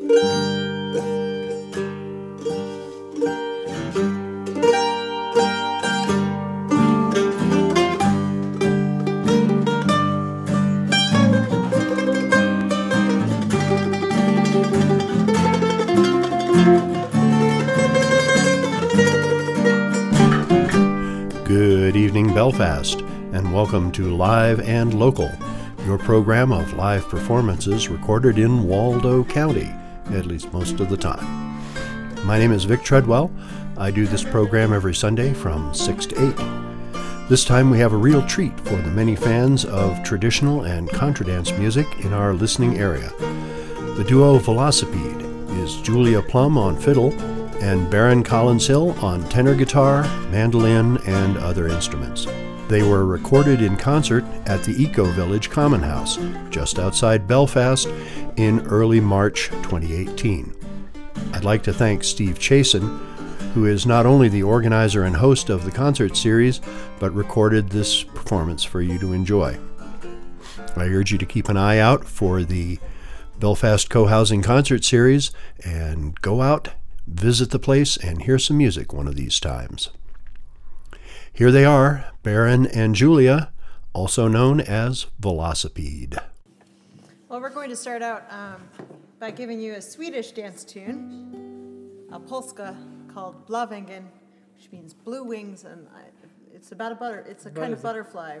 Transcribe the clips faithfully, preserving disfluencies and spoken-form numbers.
Good evening, Belfast, and welcome to Live and Local, your program of live performances recorded in Waldo County, at least most of the time. My name is Vic Treadwell. I do this program every Sunday from six to eight. This time we have a real treat for the many fans of traditional and contradance music in our listening area. The duo Velocipede is Julia Plum on fiddle and Baron Collins Hill on tenor guitar, mandolin, and other instruments. They were recorded in concert at the Eco Village Common House, just outside Belfast, in early March twenty eighteen. I'd like to thank Steve Chasen, who is not only the organizer and host of the concert series, but recorded this performance for you to enjoy. I urge you to keep an eye out for the Belfast Co-Housing Concert Series and go out, visit the place, and hear some music one of these times. Here they are, Baron and Julia, also known as Velocipede. Well, we're going to start out um, by giving you a Swedish dance tune, a polska called Blavängen, which means blue wings, and I, it's about a butter. It's a kind of butterfly.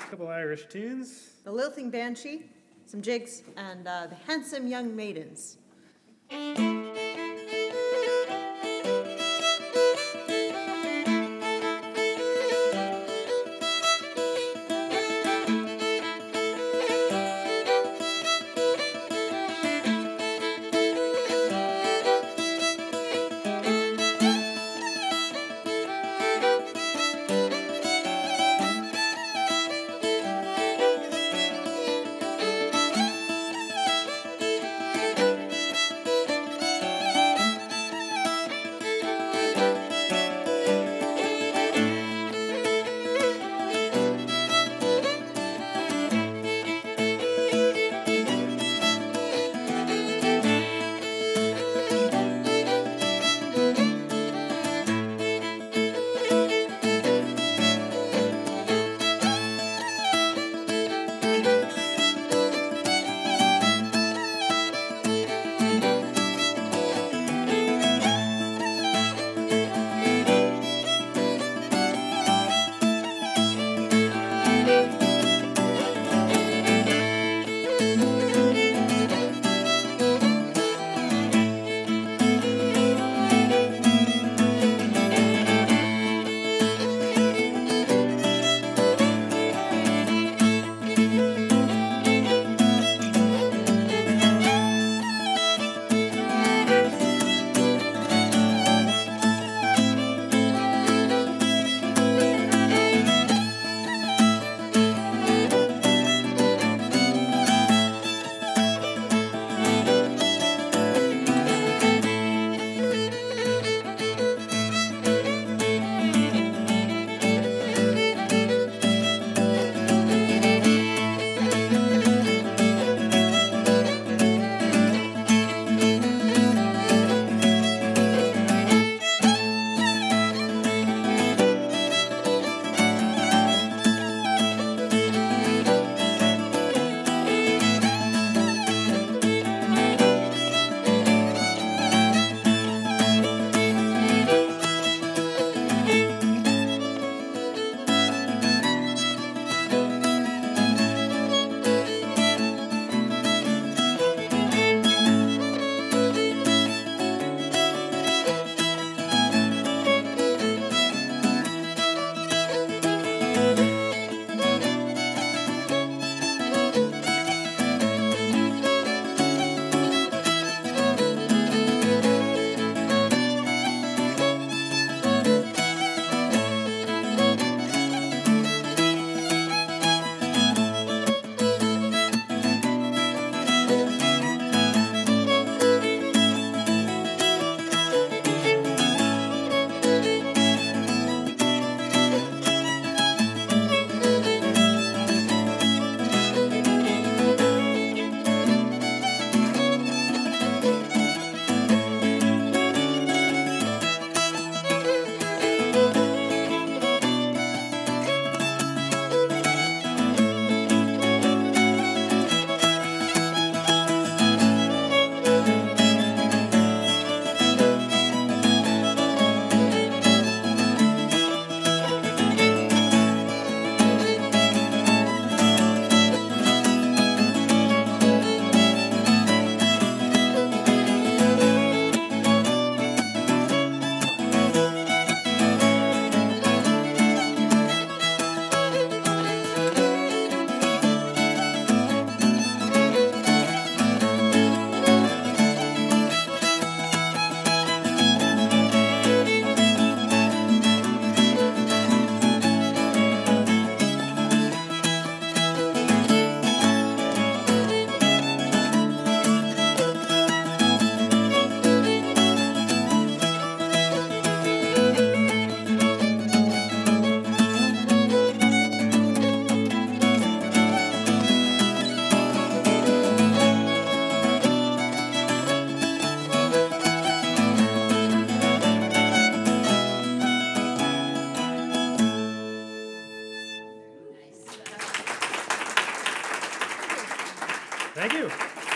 A couple Irish tunes. The Lilting Banshee, some jigs, and uh, the Handsome Young Maidens. Thank you.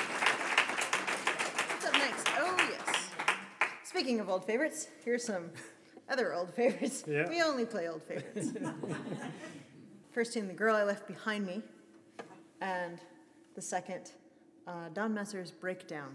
What's up next? Oh, yes. Speaking of old favorites, here's some other old favorites. Yeah. We only play old favorites. first tune, The Girl I Left Behind Me, and the second, uh, Don Messer's Breakdown.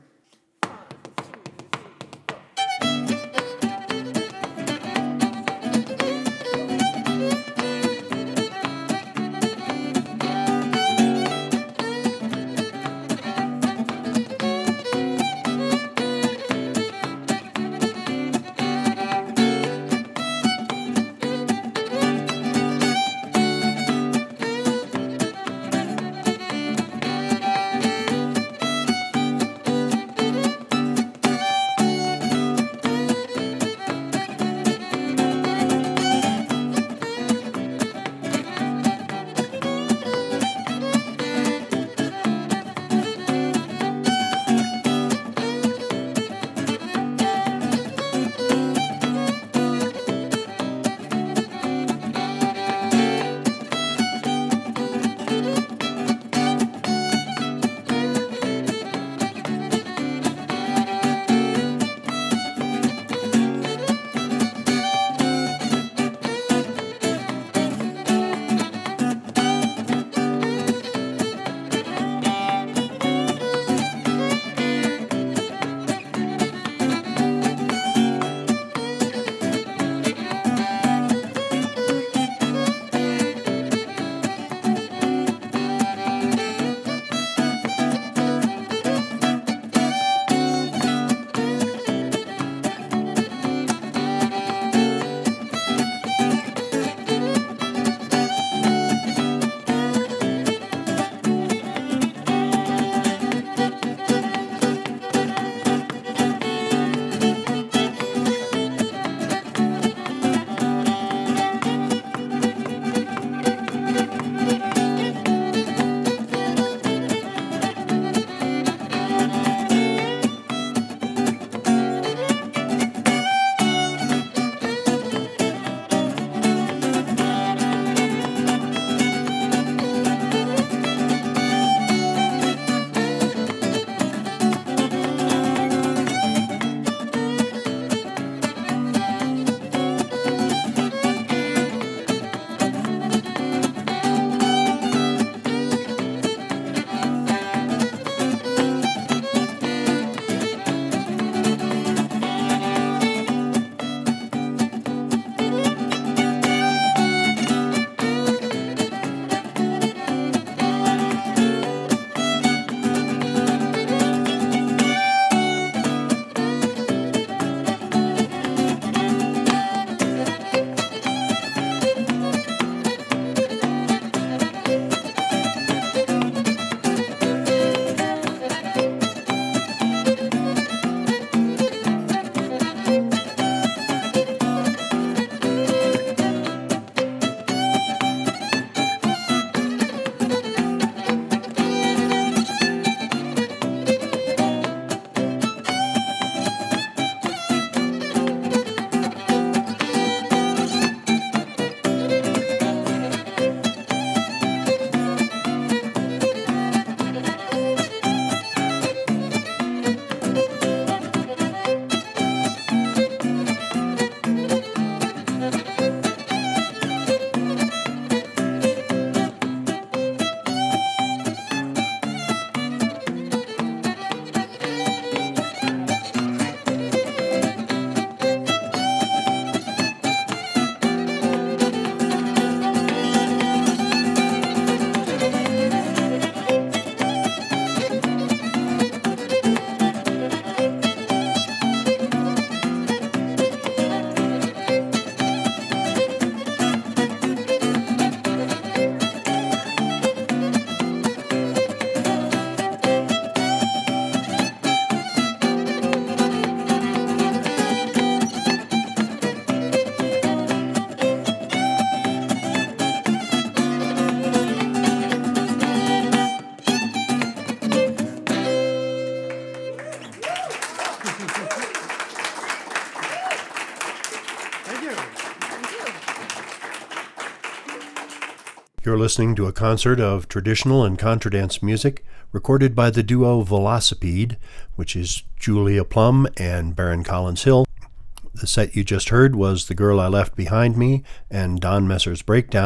You're listening to a concert of traditional and contradance music recorded by the duo Velocipede, which is Julia Plum and Baron Collins Hill. The set you just heard was The Girl I Left Behind Me and Don Messer's Breakdown.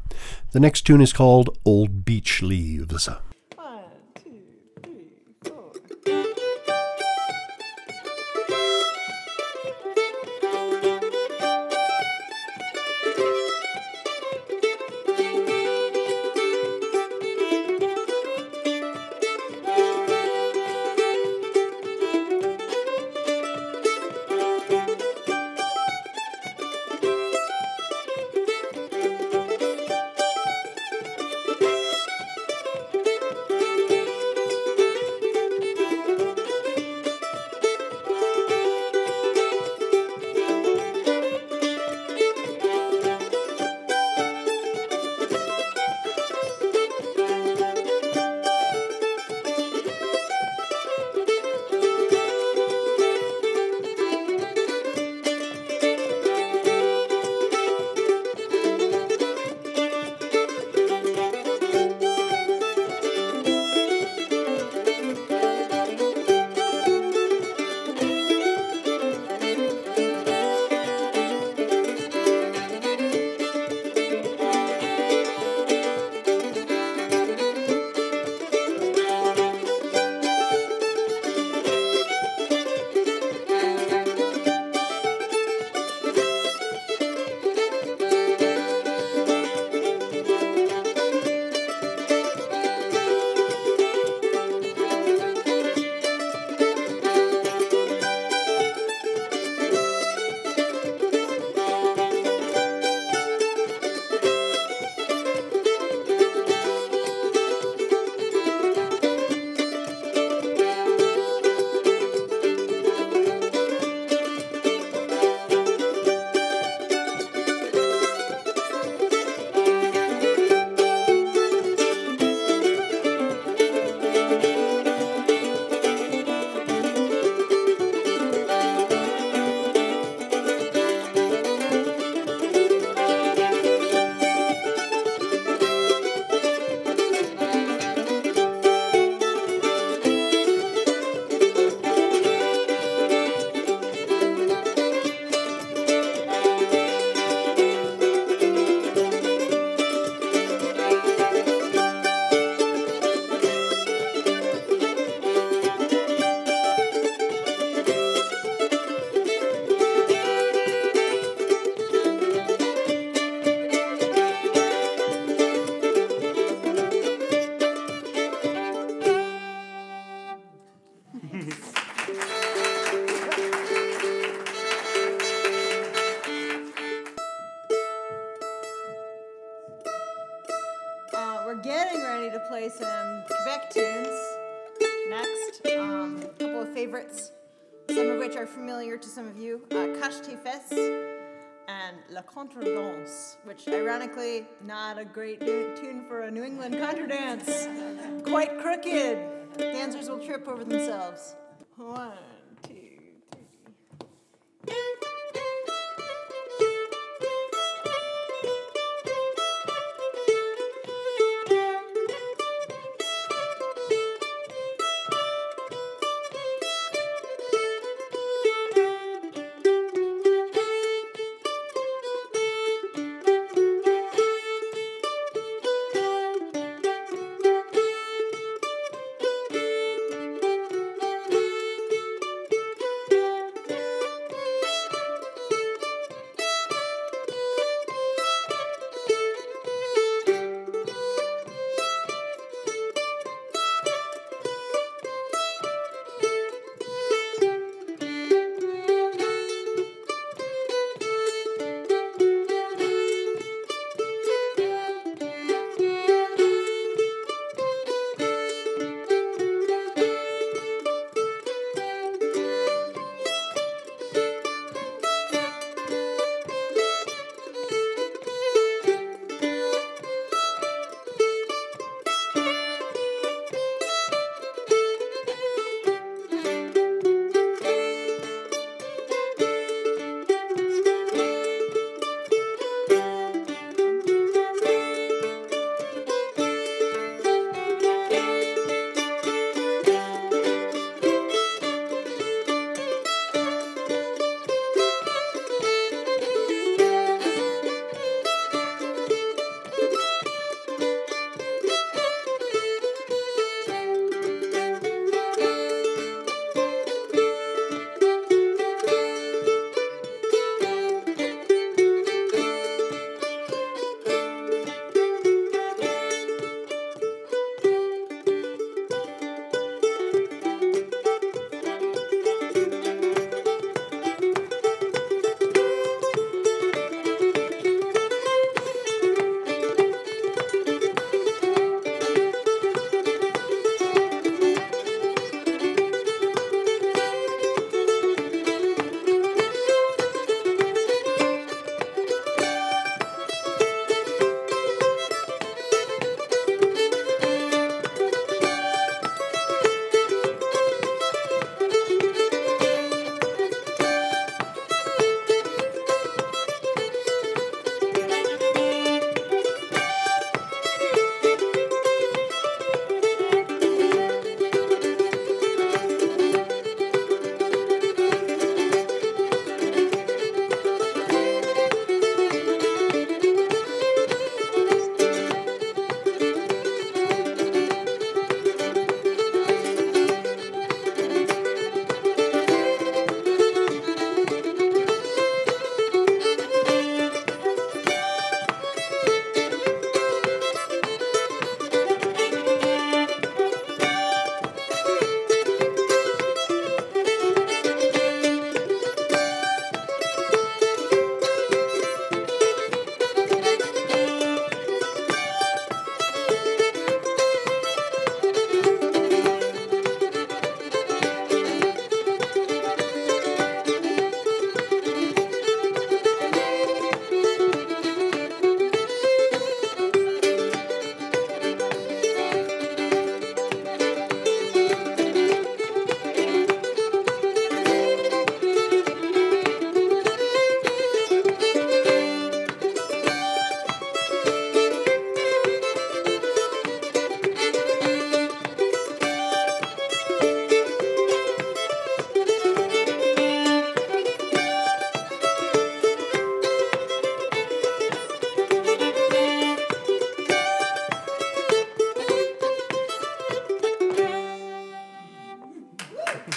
The next tune is called Old Beech Leaves. One, two, three, four. We're getting ready to play some Quebec tunes next. Um, a couple of favorites, some of which are familiar to some of you. Uh, Cache tes fesses and La Contredanse, which ironically, not a great tune for a New England contredance. Quite crooked. Dancers will trip over themselves. One, two, three.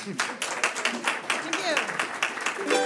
Thank you.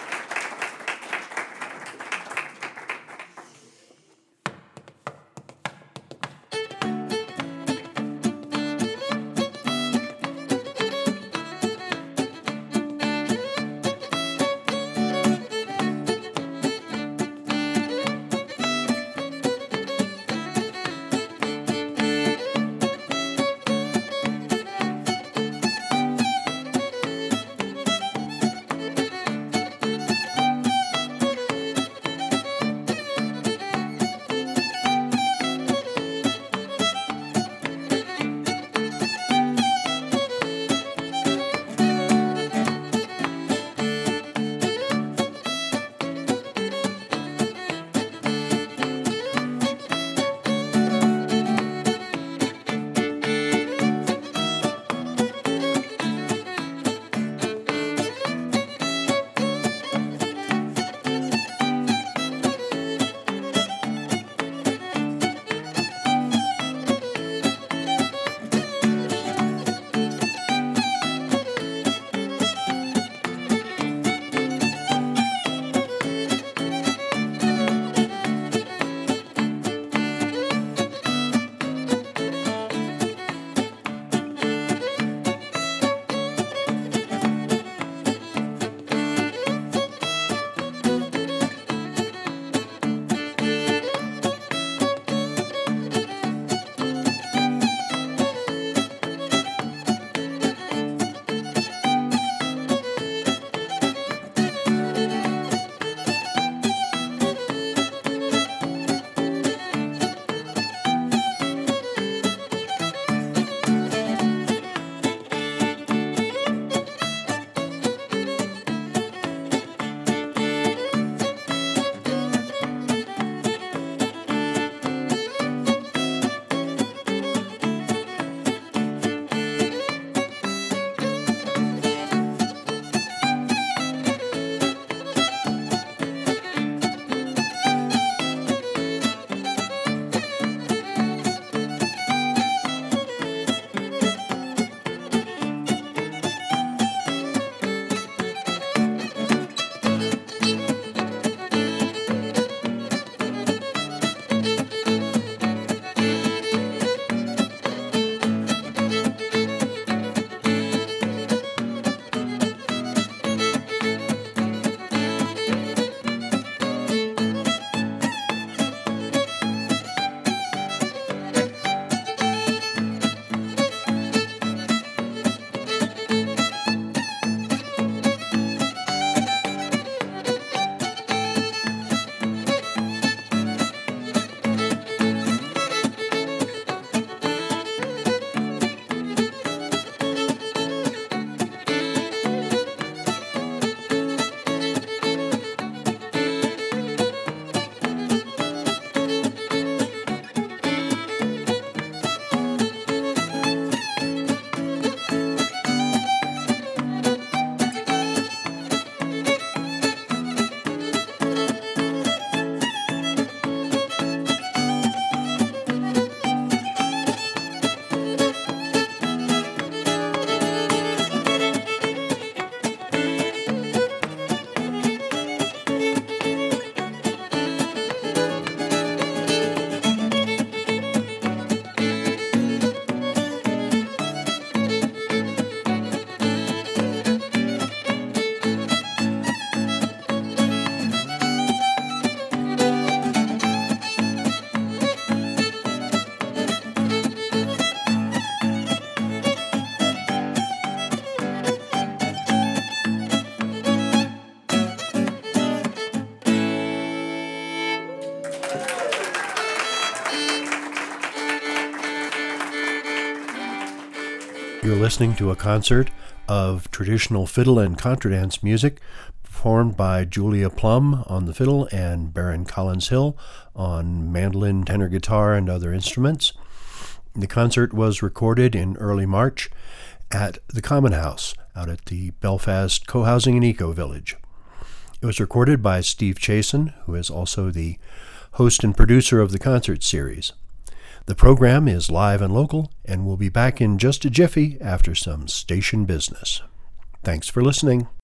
You're listening to a concert of traditional fiddle and contradance music performed by Julia Plum on the fiddle and Baron Collins Hill on mandolin, tenor guitar, and other instruments. The concert was recorded in early March at the Common House out at the Belfast Co-Housing and Eco Village. It was recorded by Steve Chasen, who is also the host and producer of the concert series. The program is live and local, and we'll be back in just a jiffy after some station business. Thanks for listening.